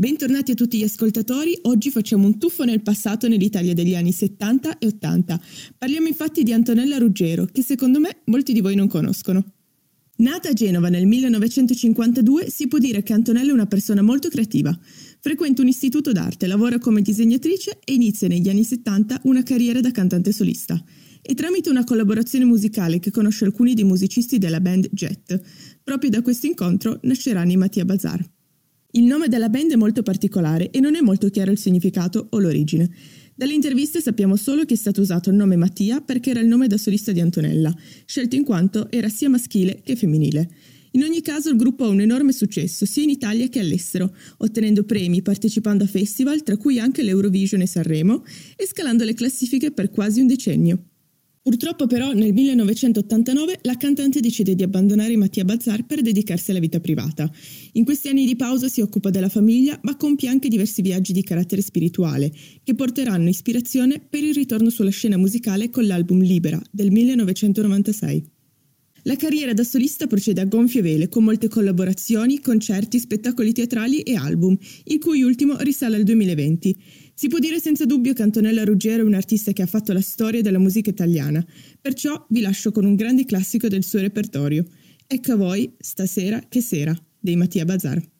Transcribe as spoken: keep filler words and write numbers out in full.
Bentornati a tutti gli ascoltatori, oggi facciamo un tuffo nel passato nell'Italia degli anni settanta e ottanta. Parliamo infatti di Antonella Ruggiero, che secondo me molti di voi non conoscono. Nata a Genova nel millenovecentocinquantadue, si può dire che Antonella è una persona molto creativa. Frequenta un istituto d'arte, lavora come disegnatrice e inizia negli anni settanta una carriera da cantante solista. E tramite una collaborazione musicale che conosce alcuni dei musicisti della band Jet. Proprio da questo incontro nasceranno i Mattia Bazar. Il nome della band è molto particolare e non è molto chiaro il significato o l'origine. Dalle interviste sappiamo solo che è stato usato il nome Mattia perché era il nome da solista di Antonella, scelto in quanto era sia maschile che femminile. In ogni caso il gruppo ha un enorme successo sia in Italia che all'estero, ottenendo premi, partecipando a festival, tra cui anche l'Eurovision e Sanremo, e scalando le classifiche per quasi un decennio. Purtroppo però nel millenovecentottantanove la cantante decide di abbandonare i Mattia Bazar per dedicarsi alla vita privata. In questi anni di pausa si occupa della famiglia, ma compie anche diversi viaggi di carattere spirituale, che porteranno ispirazione per il ritorno sulla scena musicale con l'album Libera del millenovecentonovantasei. La carriera da solista procede a gonfie vele, con molte collaborazioni, concerti, spettacoli teatrali e album, il cui ultimo risale al duemilaventi. Si può dire senza dubbio che Antonella Ruggiero è un artista che ha fatto la storia della musica italiana, perciò vi lascio con un grande classico del suo repertorio. Ecco a voi, Stasera che sera, dei Mattia Bazar.